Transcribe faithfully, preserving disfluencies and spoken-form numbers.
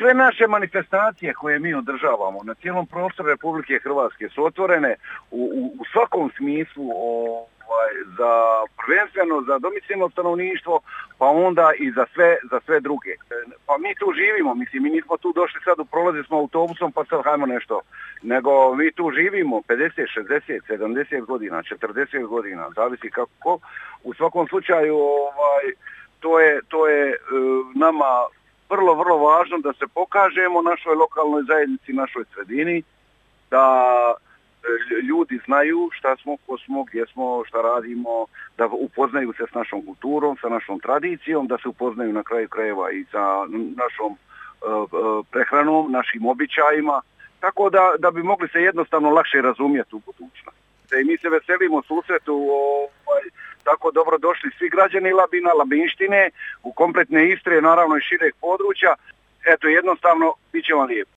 sve naše manifestacije koje mi održavamo na cijelom prostoru Republike Hrvatske su otvorene u, u, u svakom smislu ovaj, za prvenstveno za domicilno stanovništvo, pa onda i za sve, za sve druge. Pa mi tu živimo, mislim, mi nismo tu došli sad u prolazi smo autobusom pa sad hajmo nešto, nego mi tu živimo pedeset, šezdeset, sedamdeset godina, četrdeset godina, zavisi kako. U svakom slučaju ovaj, to je, to je nama vrlo, vrlo važno da se pokažemo našoj lokalnoj zajednici, našoj sredini, da ljudi znaju šta smo, ko smo, gdje smo, šta radimo, da upoznaju se s našom kulturom, sa našom tradicijom, da se upoznaju na kraju krajeva i sa našom uh, prehranom, našim običajima, tako da, da bi mogli se jednostavno lakše razumjeti u budućnosti. I mi se veselimo susretu, ovaj, tako dobro došli svi građani Labina, Labinštine, u kompletne Istre, naravno i šireg područja. Eto, jednostavno, bit će vam lijepo.